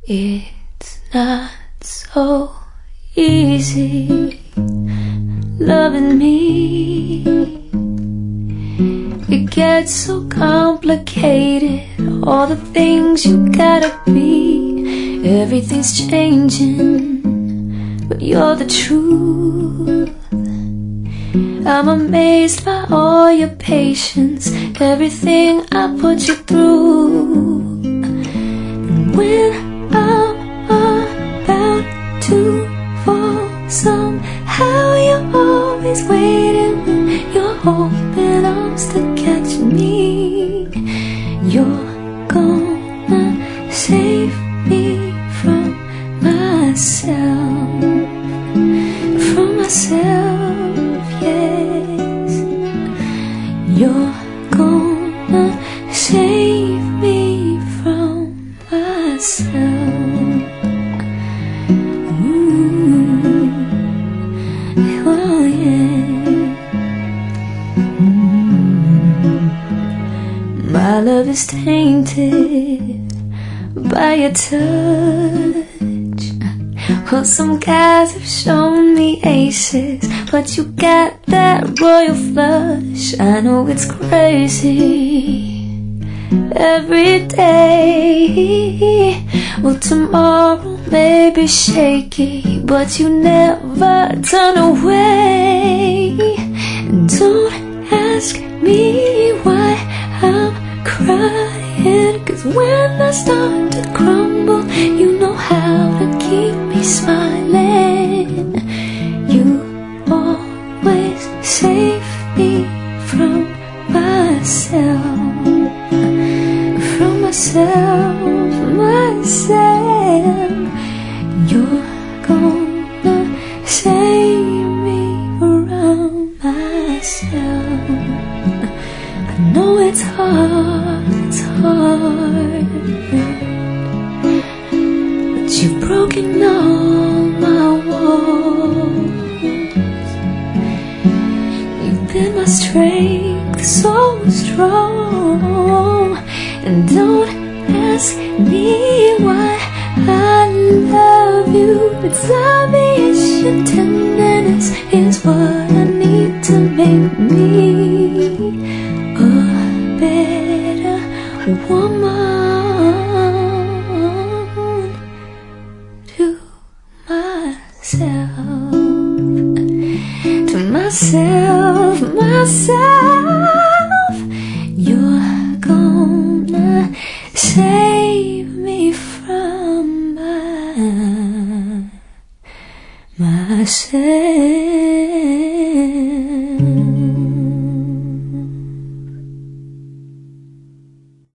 It's not so easy loving me. It gets so complicated, all the things you gotta be. Everything's changing, but you're the truth. I'm amazed by all your patience, everything I put you through. And when I'm about to fall, somehow you're always waiting when you're open arms to catch me. You're gonna save me from myself, yes. You're gonna save me from myself. Oh yeah. My love is tainted by your touch. Well, some guys have shown me aces, but you got that royal flush. I know it's crazy every day. Well, tomorrow may be shaky, but you never turn away. And don't ask me why I'm crying, 'cause when I start to crumble, you know how to keep me smiling. You always save me from myself, myself. You're gonna save me from myself. I know it's hard, but you've broken all my walls. You've been my strength, so strong. And don't ask me why I love you. It's obvious your tenderness is what I need to make me a better woman to myself. You're gonna save me from myself.